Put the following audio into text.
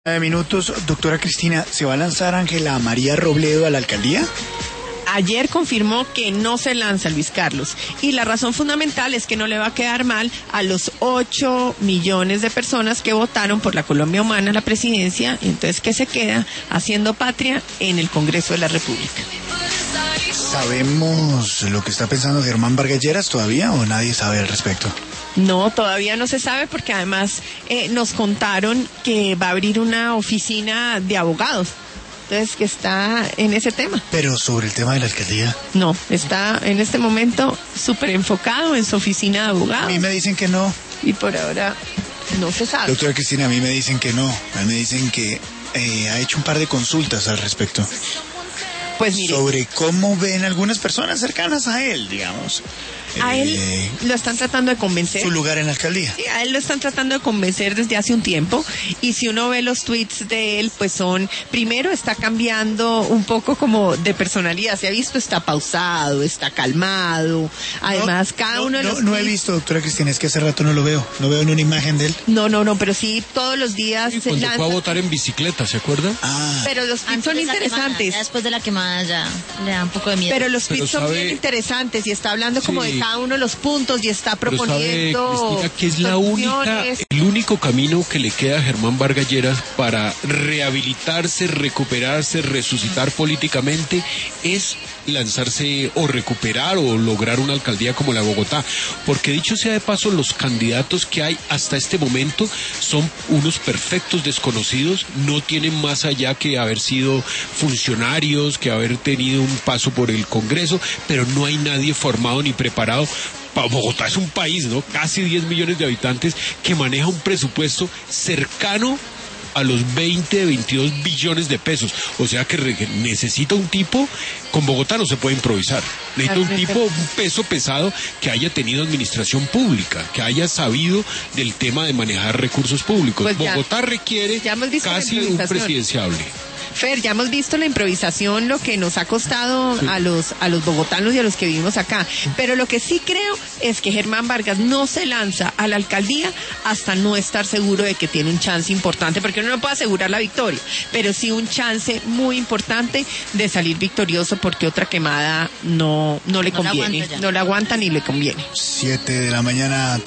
Minutos, doctora Cristina, ¿se va a lanzar Ángela María Robledo a la alcaldía? Ayer confirmó que no se lanza Luis Carlos y la razón fundamental es que no le va a quedar mal a los 8 millones de personas que votaron por la Colombia Humana a la presidencia, entonces que se queda haciendo patria en el Congreso de la República. ¿Sabemos lo que está pensando Germán Vargas Lleras todavía o nadie sabe al respecto? No, todavía no se sabe porque además nos contaron que va a abrir una oficina de abogados. Entonces, que está en ese tema. Pero sobre el tema de la alcaldía. No, está en este momento súper enfocado en su oficina de abogados. A mí me dicen que no. Y por ahora no se sabe. Doctora Cristina, a mí me dicen que no. A mí me dicen que ha hecho un par de consultas al respecto. Pues mire, sobre cómo ven algunas personas cercanas a él, digamos. A él lo están tratando de convencer. Su lugar en la alcaldía. Sí, a él lo están tratando de convencer desde hace un tiempo. Y si uno ve los tweets de él, pues primero está cambiando un poco como de personalidad. Se ha visto, está pausado, está calmado. Además, cada uno de los No he visto, doctora Cristina, es que hace rato no lo veo. No veo ni una imagen de él. No, pero sí, todos los días y cuando fue a votar en bicicleta, ¿se acuerda? Pero los tweets son interesantes. Ya después de la quemada ya le da un poco de miedo. Pero los tweets son bien interesantes y está hablando como de cada uno de los puntos y está proponiendo. Sabe, Cristina, que es el único camino que le queda a Germán Vargas Lleras para rehabilitarse, recuperarse, resucitar políticamente es lanzarse o recuperar o lograr una alcaldía como la de Bogotá, porque dicho sea de paso, los candidatos que hay hasta este momento son unos perfectos desconocidos, no tienen más allá que haber sido funcionarios, que haber tenido un paso por el Congreso, pero no hay nadie formado ni preparado. Bogotá es un país, ¿no? Casi 10 millones de habitantes que maneja un presupuesto cercano a los 22 billones de pesos. O sea que necesita un tipo, con Bogotá no se puede improvisar. Necesita un tipo, un peso pesado que haya tenido administración pública, que haya sabido del tema de manejar recursos públicos. Pues Bogotá requiere casi un presidenciable. Fer, ya hemos visto la improvisación, lo que nos ha costado a los bogotanos y a los que vivimos acá. Pero lo que sí creo es que Germán Vargas no se lanza a la alcaldía hasta no estar seguro de que tiene un chance importante, porque uno no puede asegurar la victoria, pero sí un chance muy importante de salir victorioso, porque otra quemada no le conviene. No la aguanta ni le conviene. 7 de la mañana.